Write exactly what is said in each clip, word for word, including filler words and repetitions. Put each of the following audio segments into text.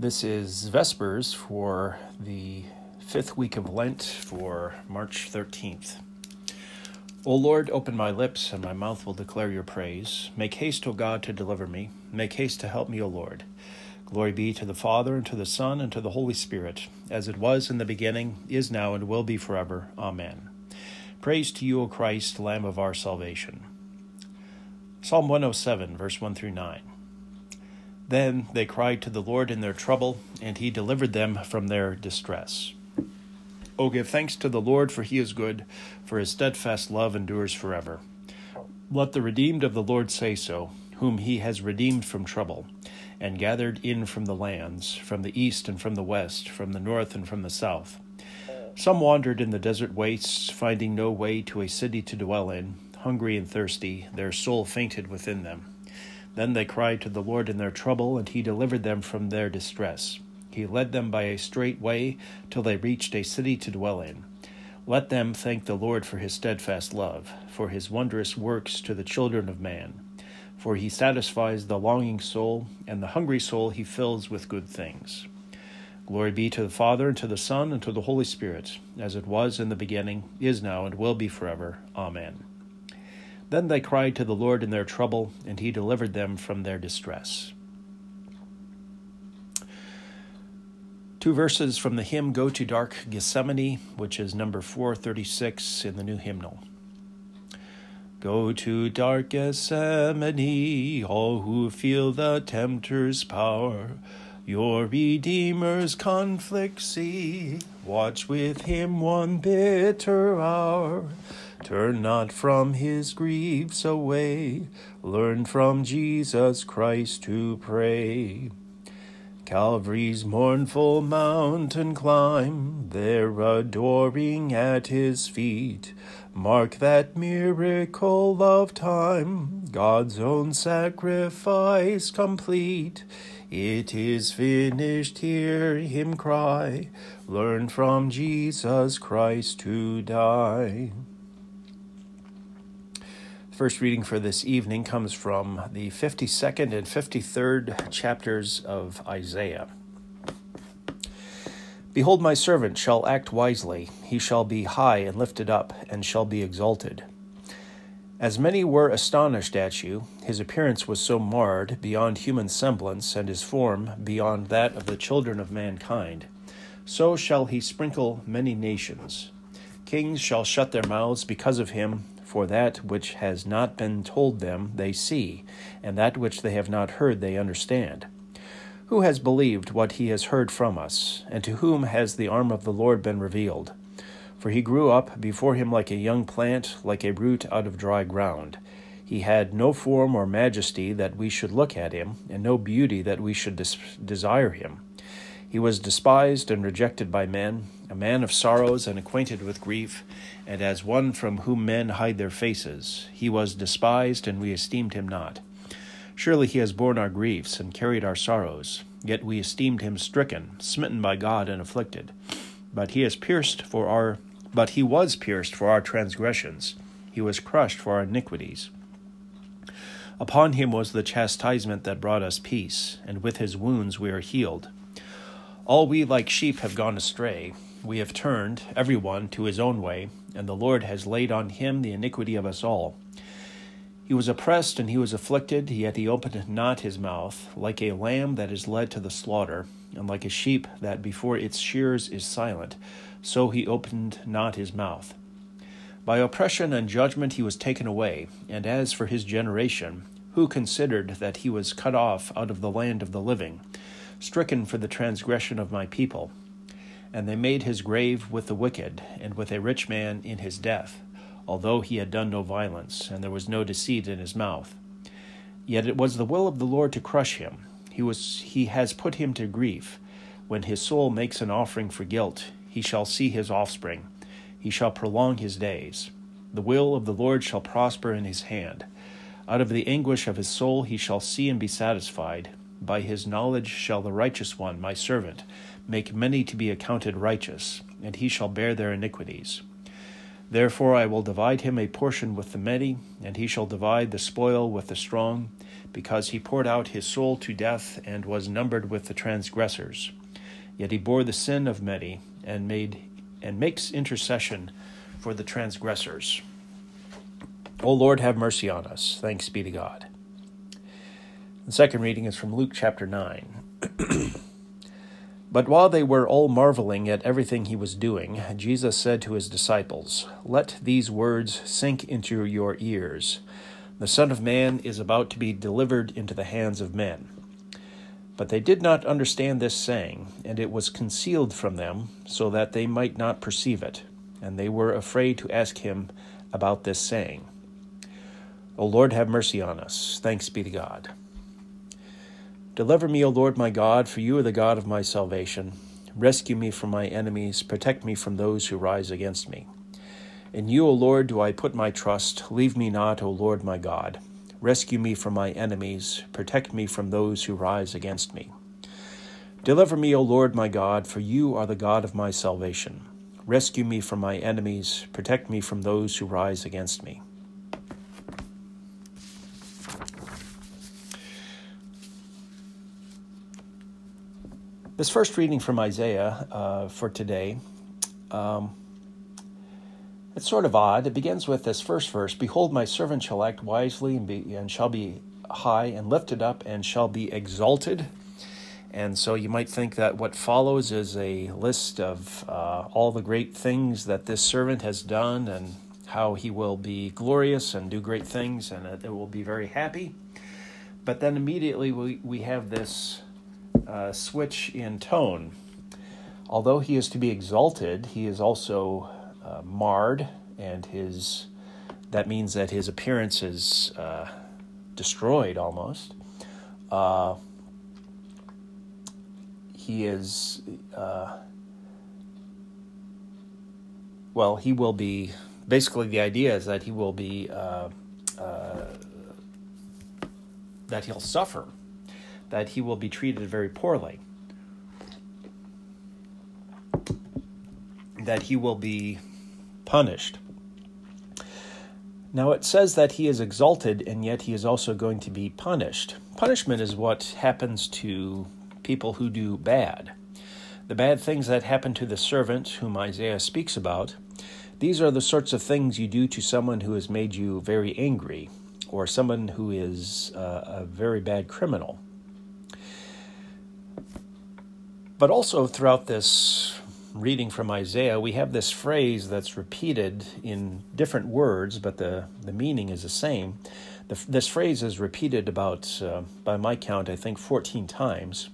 This is Vespers for the fifth week of Lent for March thirteenth. O Lord, open my lips, and my mouth will declare your praise. Make haste, O God, to deliver me. Make haste to help me, O Lord. Glory be to the Father, and to the Son, and to the Holy Spirit, as it was in the beginning, is now, and will be forever. Amen. Praise to you, O Christ, Lamb of our salvation. Psalm one oh seven, verse one through nine. Then they cried to the Lord in their trouble, and he delivered them from their distress. O give thanks to the Lord, for he is good, for his steadfast love endures forever. Let the redeemed of the Lord say so, whom he has redeemed from trouble, and gathered in from the lands, from the east and from the west, from the north and from the south. Some wandered in the desert wastes, finding no way to a city to dwell in. Hungry and thirsty, their soul fainted within them. Then they cried to the Lord in their trouble, and he delivered them from their distress. He led them by a straight way till they reached a city to dwell in. Let them thank the Lord for his steadfast love, for his wondrous works to the children of man. For he satisfies the longing soul, and the hungry soul he fills with good things. Glory be to the Father, and to the Son, and to the Holy Spirit, as it was in the beginning, is now, and will be forever. Amen. Then they cried to the Lord in their trouble, and he delivered them from their distress. Two verses from the hymn Go to Dark Gethsemane, which is number four thirty-six in the New Hymnal. Go to dark Gethsemane, all who feel the tempter's power. Your Redeemer's conflict see, watch with him one bitter hour. Turn not from his griefs away, learn from Jesus Christ to pray. Calvary's mournful mountain climb, there adoring at his feet. Mark that miracle of time, God's own sacrifice complete. It is finished, hear him cry, learn from Jesus Christ to die. The first reading for this evening comes from the fifty-second and fifty-third chapters of Isaiah. Behold, my servant shall act wisely. He shall be high and lifted up, and shall be exalted. As many were astonished at you, his appearance was so marred beyond human semblance, and his form beyond that of the children of mankind. So shall he sprinkle many nations. Kings shall shut their mouths because of him, for that which has not been told them they see, and that which they have not heard they understand. Who has believed what he has heard from us, and to whom has the arm of the Lord been revealed? For he grew up before him like a young plant, like a root out of dry ground. He had no form or majesty that we should look at him, and no beauty that we should des- desire him. He was despised and rejected by men, a man of sorrows and acquainted with grief, and as one from whom men hide their faces. He was despised, and we esteemed him not. Surely he has borne our griefs and carried our sorrows, yet we esteemed him stricken, smitten by God, and afflicted. But he is pierced for our but he was pierced for our transgressions, he was crushed for our iniquities. Upon him was the chastisement that brought us peace, and with his wounds we are healed. All we like sheep have gone astray. We have turned, every one, to his own way, and the Lord has laid on him the iniquity of us all. He was oppressed and he was afflicted, yet he opened not his mouth, like a lamb that is led to the slaughter, and like a sheep that before its shearers is silent, so he opened not his mouth. By oppression and judgment he was taken away, and as for his generation, who considered that he was cut off out of the land of the living, stricken for the transgression of my people? And they made his grave with the wicked, and with a rich man in his death, although he had done no violence, and there was no deceit in his mouth. Yet it was the will of the Lord to crush him. He was he has put him to grief. When his soul makes an offering for guilt, he shall see his offspring. He shall prolong his days. The will of the Lord shall prosper in his hand. Out of the anguish of his soul he shall see and be satisfied. By his knowledge shall the righteous one, my servant, make many to be accounted righteous, and he shall bear their iniquities. Therefore I will divide him a portion with the many, and he shall divide the spoil with the strong, because he poured out his soul to death and was numbered with the transgressors. Yet he bore the sin of many and made and makes intercession for the transgressors. O Lord, have mercy on us. Thanks be to God. The second reading is from Luke chapter nine. But while they were all marveling at everything he was doing, Jesus said to his disciples, "Let these words sink into your ears. The Son of Man is about to be delivered into the hands of men." But they did not understand this saying, and it was concealed from them, so that they might not perceive it. And they were afraid to ask him about this saying. O Lord, have mercy on us. Thanks be to God. Deliver me, O Lord my God, for you are the God of my salvation. Rescue me from my enemies. Protect me from those who rise against me. In you, O Lord, do I put my trust. Leave me not, O Lord my God. Rescue me from my enemies. Protect me from those who rise against me. Deliver me, O Lord my God, for you are the God of my salvation. Rescue me from my enemies. Protect me from those who rise against me. This first reading from Isaiah uh, for today, um, it's sort of odd. It begins with this first verse, "Behold, my servant shall act wisely and, be, and shall be high and lifted up and shall be exalted." And so you might think that what follows is a list of uh, all the great things that this servant has done and how he will be glorious and do great things and it will be very happy. But then immediately we, we have this Uh, switch in tone. Although he is to be exalted, he is also uh, marred, and his that means that his appearance is uh, destroyed almost. Uh, he is, uh, well, he will be, basically the idea is that he will be, uh, uh, that he'll suffer, that he will be treated very poorly, that he will be punished. Now it says that he is exalted, and yet he is also going to be punished. Punishment is what happens to people who do bad. The bad things that happen to the servant whom Isaiah speaks about, these are the sorts of things you do to someone who has made you very angry, or someone who is uh, a very bad criminal. But also throughout this reading from Isaiah, we have this phrase that's repeated in different words, but the, the meaning is the same. The, this phrase is repeated about, uh, by my count, I think fourteen times,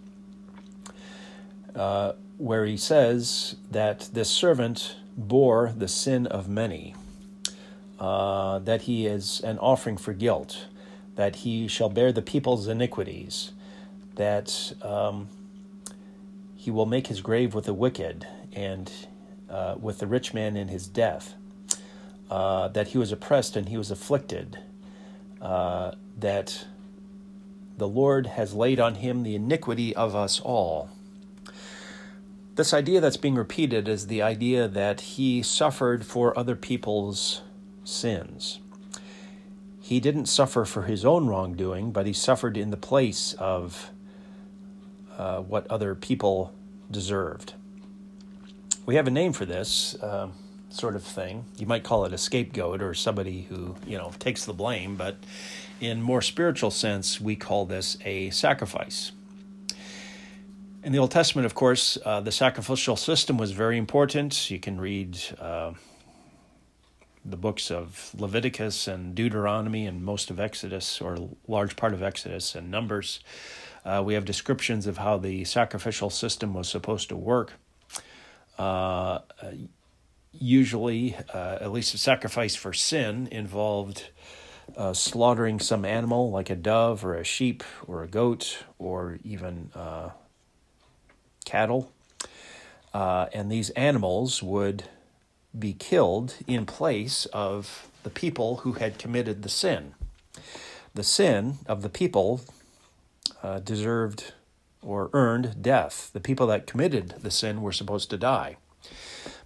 uh, where he says that this servant bore the sin of many, uh, that he is an offering for guilt, that he shall bear the people's iniquities, that um, he will make his grave with the wicked and uh, with the rich man in his death, uh, that he was oppressed and he was afflicted, uh, that the Lord has laid on him the iniquity of us all. This idea that's being repeated is the idea that he suffered for other people's sins. He didn't suffer for his own wrongdoing, but he suffered in the place of uh, what other people deserved. We have a name for this uh, sort of thing. You might call it a scapegoat or somebody who, you know, takes the blame, but in more spiritual sense, we call this a sacrifice. In the Old Testament, of course, uh, the sacrificial system was very important. You can read uh, the books of Leviticus and Deuteronomy and most of Exodus, or a large part of Exodus and Numbers. Uh, we have descriptions of how the sacrificial system was supposed to work. Uh, usually, uh, at least a sacrifice for sin involved uh, slaughtering some animal like a dove or a sheep or a goat or even uh, cattle. Uh, and these animals would be killed in place of the people who had committed the sin. The sin of the people uh, deserved or earned death. The people that committed the sin were supposed to die.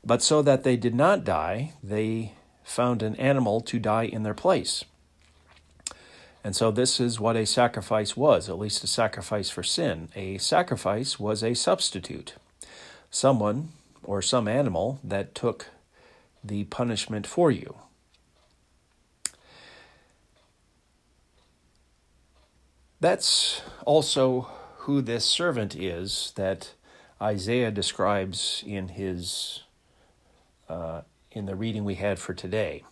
But so that they did not die, they found an animal to die in their place. And so this is what a sacrifice was, at least a sacrifice for sin. A sacrifice was a substitute, someone or some animal that took the punishment for you. That's also who this servant is that Isaiah describes in his uh, in the reading we had for today.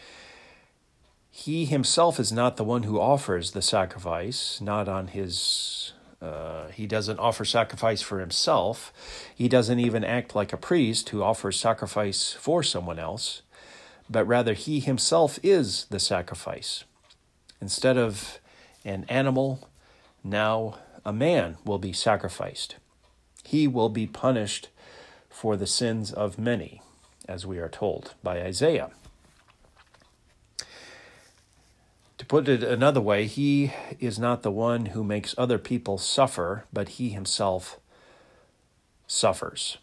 He himself is not the one who offers the sacrifice, not on his, uh, he doesn't offer sacrifice for himself. He doesn't even act like a priest who offers sacrifice for someone else, but rather he himself is the sacrifice. Instead of an animal, now a man will be sacrificed. He will be punished for the sins of many, as we are told by Isaiah. To put it another way, he is not the one who makes other people suffer, but he himself suffers.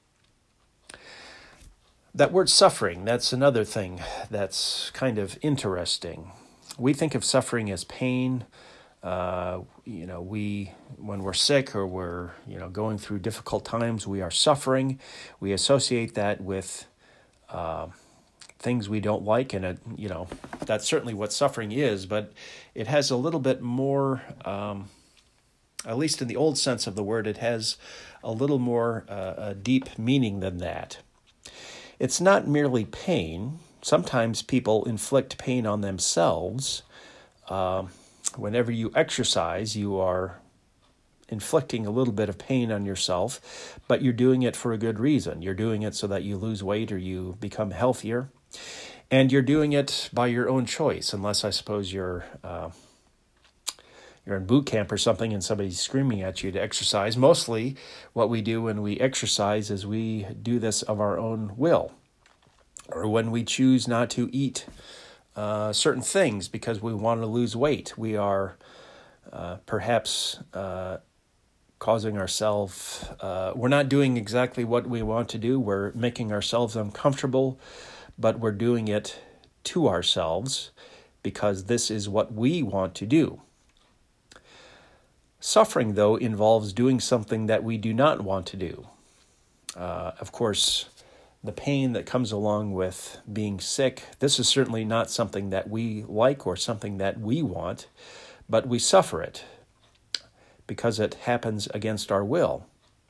That word suffering, that's another thing that's kind of interesting. We think of suffering as pain. Uh, you know, we, when we're sick or we're, you know, going through difficult times, we are suffering. We associate that with uh, things we don't like, and, it, you know, that's certainly what suffering is, but it has a little bit more, um, at least in the old sense of the word, it has a little more uh, a deep meaning than that. It's not merely pain. Sometimes people inflict pain on themselves. Uh, whenever you exercise, you are inflicting a little bit of pain on yourself, but you're doing it for a good reason. You're doing it so that you lose weight or you become healthier. And you're doing it by your own choice, unless I suppose you're uh, you're in boot camp or something and somebody's screaming at you to exercise. Mostly what we do when we exercise is we do this of our own will, or when we choose not to eat uh, certain things because we want to lose weight. We are uh, perhaps uh, causing ourselves, uh, we're not doing exactly what we want to do. We're making ourselves uncomfortable, but we're doing it to ourselves because this is what we want to do. Suffering, though, involves doing something that we do not want to do. Uh, of course, the pain that comes along with being sick, this is certainly not something that we like or something that we want, but we suffer it because it happens against our will.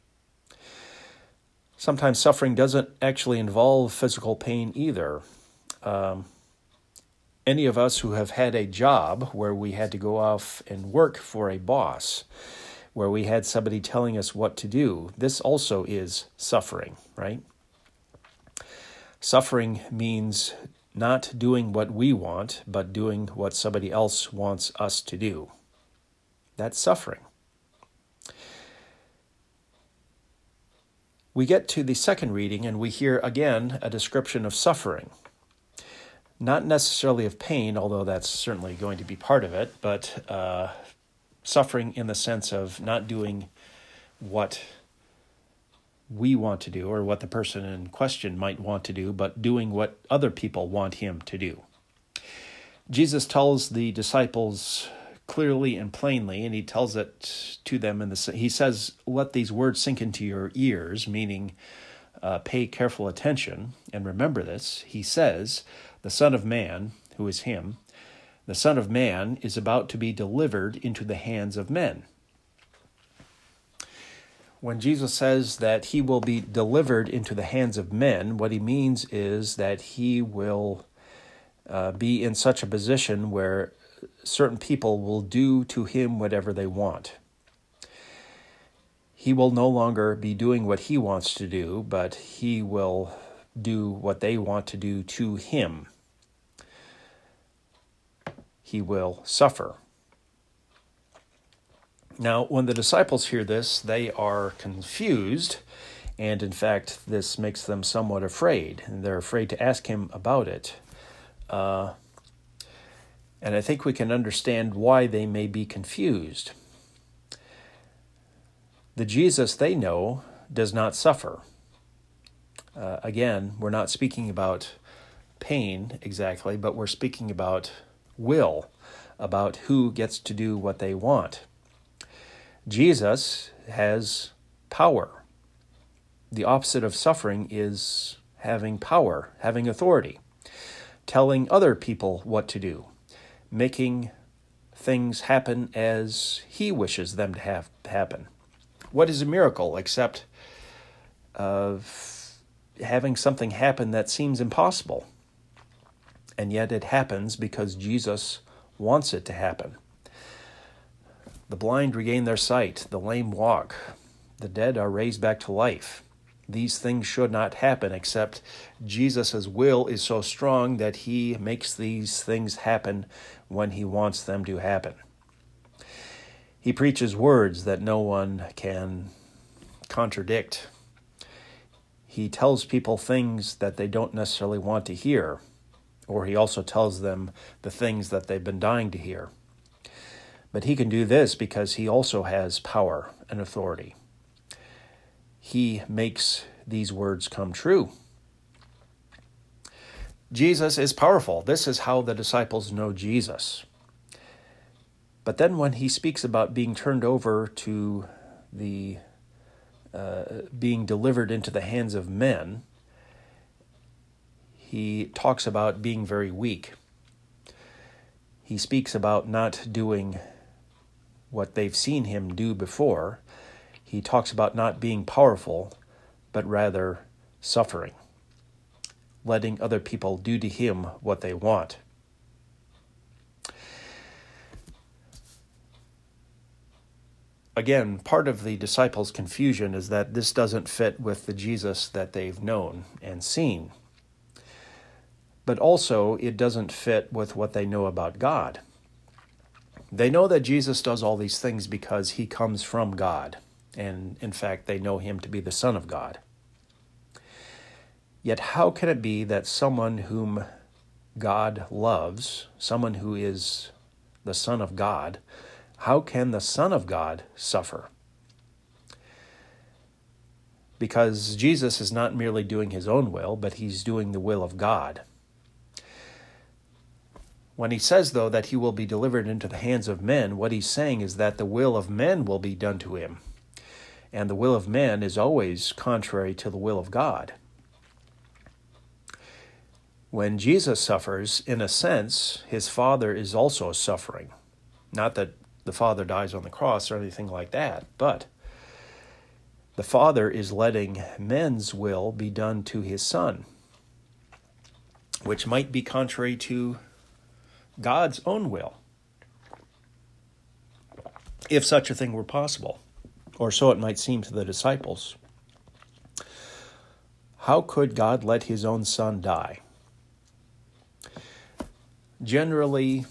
Sometimes suffering doesn't actually involve physical pain either. Um, any of us who have had a job where we had to go off and work for a boss, where we had somebody telling us what to do, this also is suffering, right? Suffering means not doing what we want, but doing what somebody else wants us to do. That's suffering. We get to the second reading and we hear again a description of suffering. Not necessarily of pain, although that's certainly going to be part of it, but uh, suffering in the sense of not doing what we want to do or what the person in question might want to do, but doing what other people want him to do. Jesus tells the disciples clearly and plainly, and he tells it to them in the, he says, let these words sink into your ears, meaning uh, pay careful attention and remember this. He says, the Son of Man, who is him, the Son of Man is about to be delivered into the hands of men. When Jesus says that he will be delivered into the hands of men, what he means is that he will uh, be in such a position where certain people will do to him whatever they want. He will no longer be doing what he wants to do, but he will do what they want to do to him. He will suffer. Now, when the disciples hear this, they are confused, and in fact, this makes them somewhat afraid, and they're afraid to ask him about it. Uh, and I think we can understand why they may be confused. The Jesus they know does not suffer. Uh, again, we're not speaking about pain exactly, but we're speaking about will, about who gets to do what they want. Jesus has power. The opposite of suffering is having power, having authority, telling other people what to do, making things happen as he wishes them to have happen. What is a miracle except of having something happen that seems impossible? And yet it happens because Jesus wants it to happen. The blind regain their sight, the lame walk, the dead are raised back to life. These things should not happen except Jesus' will is so strong that he makes these things happen when he wants them to happen. He preaches words that no one can contradict. He tells people things that they don't necessarily want to hear, or he also tells them the things that they've been dying to hear. But he can do this because he also has power and authority. He makes these words come true. Jesus is powerful. This is how the disciples know Jesus. But then when he speaks about being turned over to the, uh, being delivered into the hands of men, he talks about being very weak. He speaks about not doing what they've seen him do before. He talks about not being powerful, but rather suffering, letting other people do to him what they want. Again, part of the disciples' confusion is that this doesn't fit with the Jesus that they've known and seen. But also, it doesn't fit with what they know about God. They know that Jesus does all these things because he comes from God. And in fact, they know him to be the Son of God. Yet how can it be that someone whom God loves, someone who is the Son of God, how can the Son of God suffer? Because Jesus is not merely doing his own will, but he's doing the will of God. When he says, though, that he will be delivered into the hands of men, what he's saying is that the will of men will be done to him. And the will of man is always contrary to the will of God. When Jesus suffers, in a sense, his Father is also suffering. Not that the Father dies on the cross or anything like that, but the Father is letting men's will be done to his Son, which might be contrary to God's own will, if such a thing were possible, or so it might seem to the disciples. How could God let his own Son die? Generally,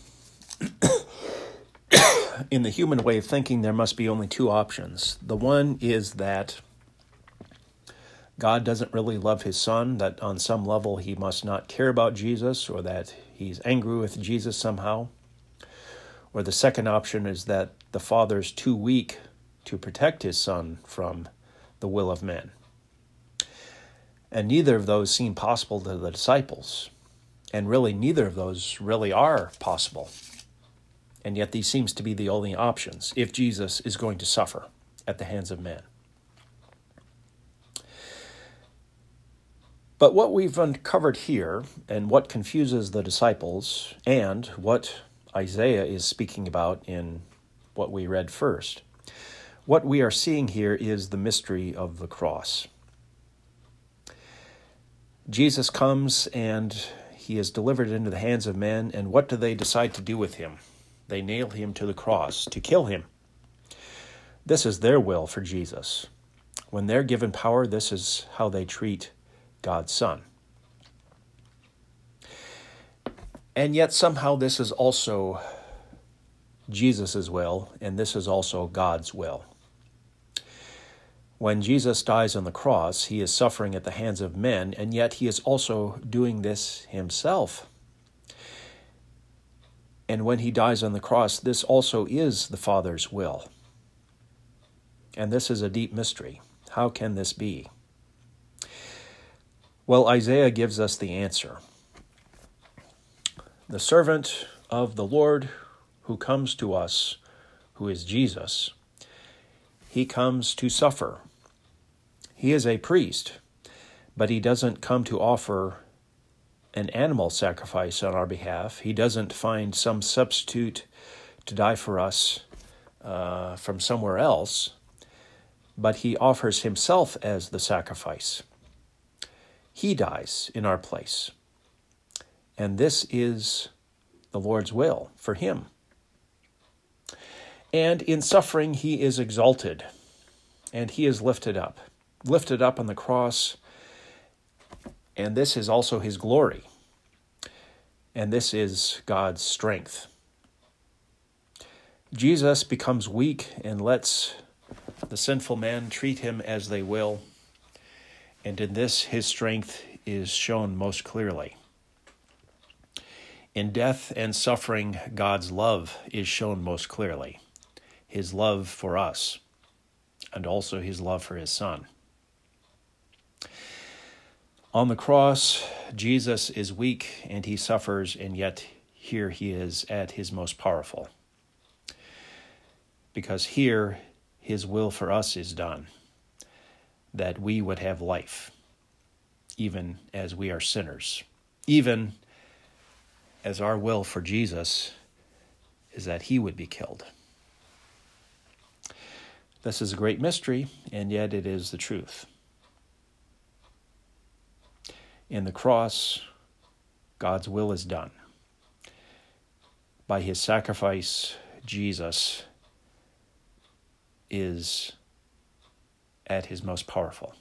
in the human way of thinking, there must be only two options. The one is that God doesn't really love his Son, that on some level he must not care about Jesus, or that he's angry with Jesus somehow. Or the second option is that the Father's too weak to protect his Son from the will of men. And neither of those seem possible to the disciples. And really, neither of those really are possible. And yet these seems to be the only options if Jesus is going to suffer at the hands of men. But what we've uncovered here, and what confuses the disciples, and what Isaiah is speaking about in what we read first, what we are seeing here is the mystery of the cross. Jesus comes and he is delivered into the hands of men, and what do they decide to do with him? They nail him to the cross to kill him. This is their will for Jesus. When they're given power, this is how they treat God's Son. And yet somehow this is also Jesus' will, and this is also God's will. When Jesus dies on the cross, he is suffering at the hands of men, and yet he is also doing this himself. And when he dies on the cross, this also is the Father's will. And this is a deep mystery. How can this be? Well, Isaiah gives us the answer. The servant of the Lord who comes to us, who is Jesus, he comes to suffer. He is a priest, but he doesn't come to offer an animal sacrifice on our behalf. He doesn't find some substitute to die for us uh, from somewhere else, but he offers himself as the sacrifice. He dies in our place. And this is the Lord's will for him. And in suffering, he is exalted, and he is lifted up, lifted up on the cross. And this is also his glory. And this is God's strength. Jesus becomes weak and lets the sinful man treat him as they will. And in this, his strength is shown most clearly. In death and suffering, God's love is shown most clearly. His love for us, and also his love for his Son. On the cross, Jesus is weak and he suffers, and yet here he is at his most powerful. Because here his will for us is done, that we would have life, even as we are sinners, even as our will for Jesus is that he would be killed. This is a great mystery, and yet it is the truth. In the cross, God's will is done. By his sacrifice, Jesus is at his most powerful.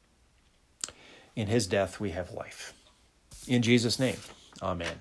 In his death, we have life. In Jesus' name, amen.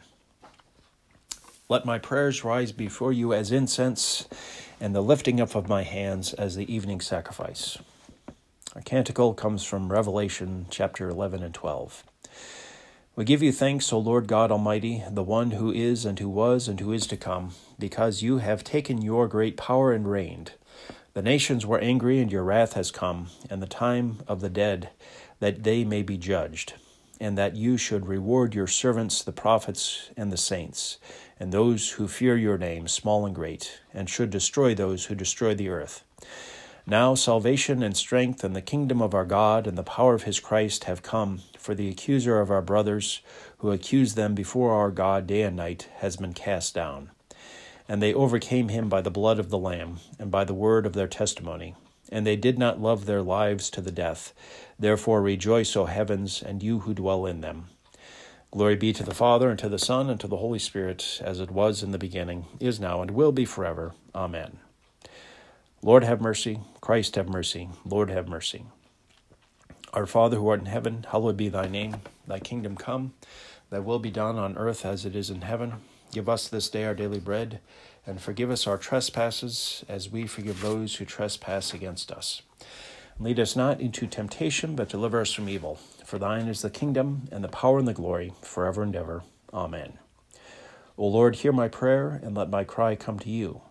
Let my prayers rise before you as incense, and the lifting up of my hands as the evening sacrifice. Our canticle comes from Revelation chapter eleven and twelve. We give you thanks, O Lord God Almighty, the one who is and who was and who is to come, because you have taken your great power and reigned. The nations were angry, and your wrath has come, and the time of the dead, that they may be judged, and that you should reward your servants, the prophets and the saints, and those who fear your name, small and great, and should destroy those who destroy the earth. Now salvation and strength and the kingdom of our God and the power of his Christ have come, for the accuser of our brothers, who accused them before our God day and night, has been cast down. And they overcame him by the blood of the Lamb and by the word of their testimony. And they did not love their lives to the death. Therefore rejoice, O heavens, and you who dwell in them. Glory be to the Father, and to the Son, and to the Holy Spirit, as it was in the beginning, is now, and will be forever. Amen. Lord, have mercy. Christ, have mercy. Lord, have mercy. Our Father, who art in heaven, hallowed be thy name. Thy kingdom come. Thy will be done on earth as it is in heaven. Give us this day our daily bread, and forgive us our trespasses, as we forgive those who trespass against us. Lead us not into temptation, but deliver us from evil. For thine is the kingdom, and the power, and the glory, forever and ever. Amen. O Lord, hear my prayer, and let my cry come to you.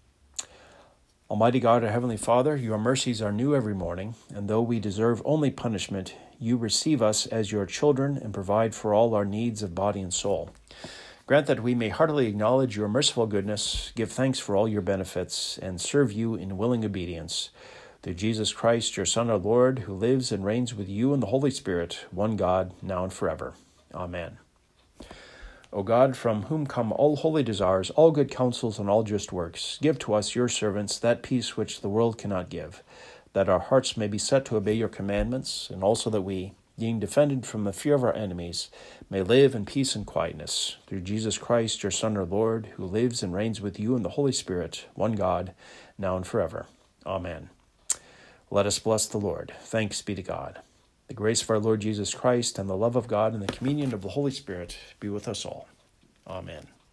Almighty God, our Heavenly Father, your mercies are new every morning, and though we deserve only punishment, you receive us as your children and provide for all our needs of body and soul. Grant that we may heartily acknowledge your merciful goodness, give thanks for all your benefits, and serve you in willing obedience. Through Jesus Christ, your Son, our Lord, who lives and reigns with you in the Holy Spirit, one God, now and forever. Amen. O God, from whom come all holy desires, all good counsels, and all just works, give to us, your servants, that peace which the world cannot give, that our hearts may be set to obey your commandments, and also that we, being defended from the fear of our enemies, may live in peace and quietness. Through Jesus Christ, your Son, our Lord, who lives and reigns with you in the Holy Spirit, one God, now and forever. Amen. Let us bless the Lord. Thanks be to God. The grace of our Lord Jesus Christ and the love of God and the communion of the Holy Spirit be with us all. Amen.